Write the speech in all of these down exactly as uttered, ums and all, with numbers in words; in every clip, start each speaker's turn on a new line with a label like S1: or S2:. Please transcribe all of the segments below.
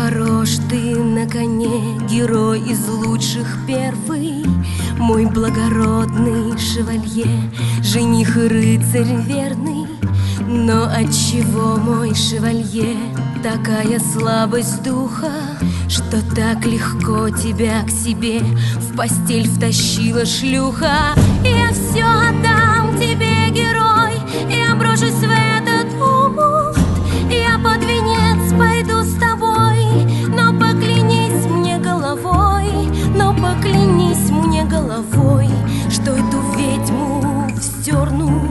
S1: Хорош ты на коне, герой из лучших первый, мой благородный шевалье, жених и рыцарь верный. Но отчего, мой шевалье, такая слабость духа, что так легко тебя к себе в постель втащила шлюха? Я все отдам тебе, герой, я брошусь в этот омут, я под венец пойду с тобой, но поклянись мне головой, но поклянись мне головой, что эту ведьму вздернут.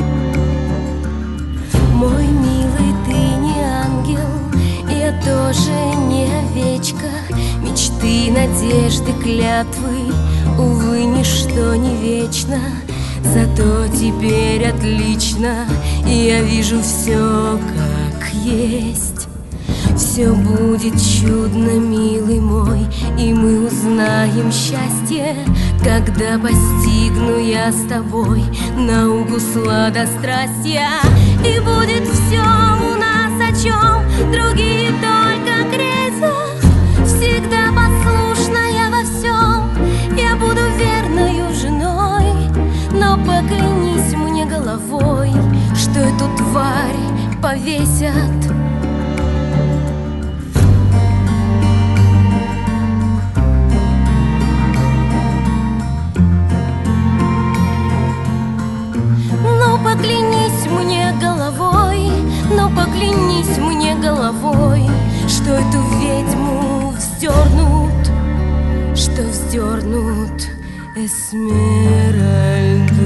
S1: Мой милый, ты не ангел, я тоже не овечка, мечты, надежды, клятвы, увы, ничто не вечно. Зато теперь отлично я вижу все как есть. Все будет чудно, милый мой, и мы узнаем счастье, когда постигну я с тобой науку сладострастия. И будет все у нас, о чем другие только грезят. Всегда послушная во всем, я буду верною женой. Но поклянись мне головой, что эту тварь повесят. Поклянись мне головой, но поклянись мне головой, что эту ведьму вздернут, что вздернут Эсмеральду.